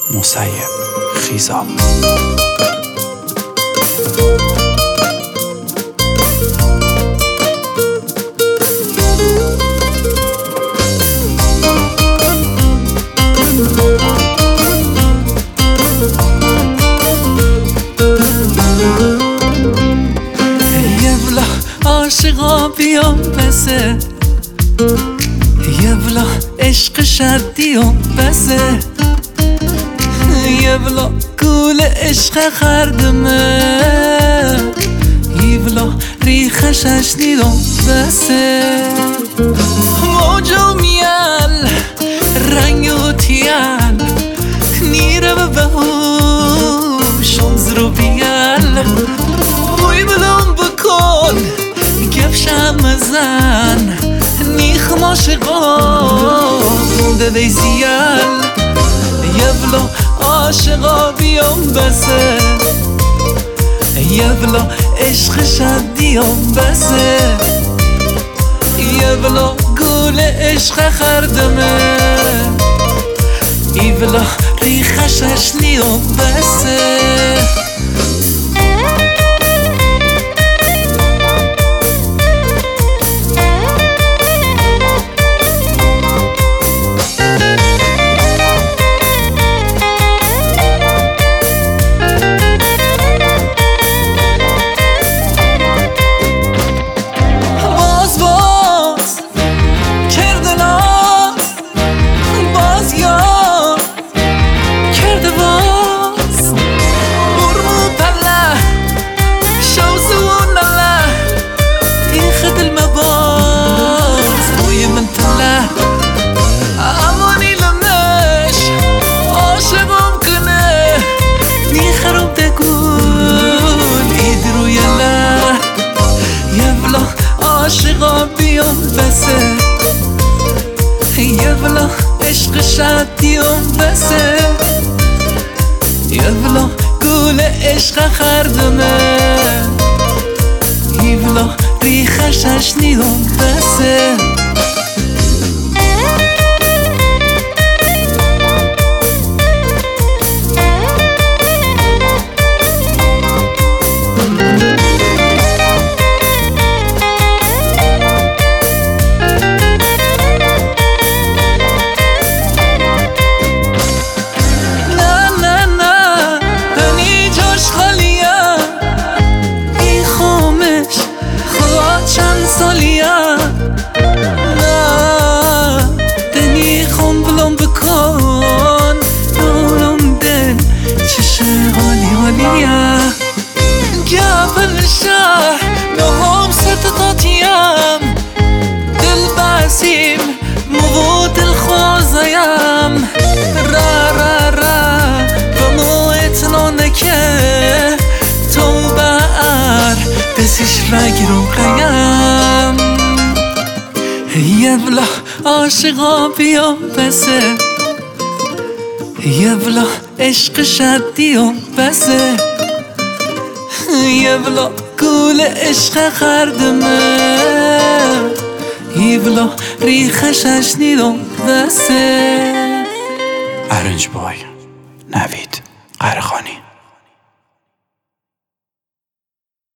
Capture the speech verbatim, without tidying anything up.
مسیب خیزاب. عاشقا بیام بسه یه بلا عشق شدیام بسه یه بلا گول عشق خردمه یه بلا ریخش اشنیدم بسه موجو میال رنگ و تیال نیره به بهوشم زرو بیال بوی بلام بکن گفشم مزن نیخ عاشقا دوی زیال یه بلا عاشقا بیام بسه یه بلا عشق شدیام بسه یه بلا گول عشق خردمه ای بلا ریخش اشنیام بسه عاشقا بیام بسه یه بلا عشق شدیام بسه یه بلا گول عشق خردمه یه بلا ریخش اشنیدم بسه چند سالیم نه دنی خون بلوم بکن دولم دل چشه حالی حالیم گفل شهر نهم ستتاتیم دل بسیم مو دل خوازیم را را را و مو اتنانکه تو بر دستش رگیرم قیم یه بلا عاشقا بیام بسه یه بلا عشق شدیام بسه یه بلا گول عشق خردمه یه بلا ریخش اشنیدم بسه. ارنج بای نوید قرخانی.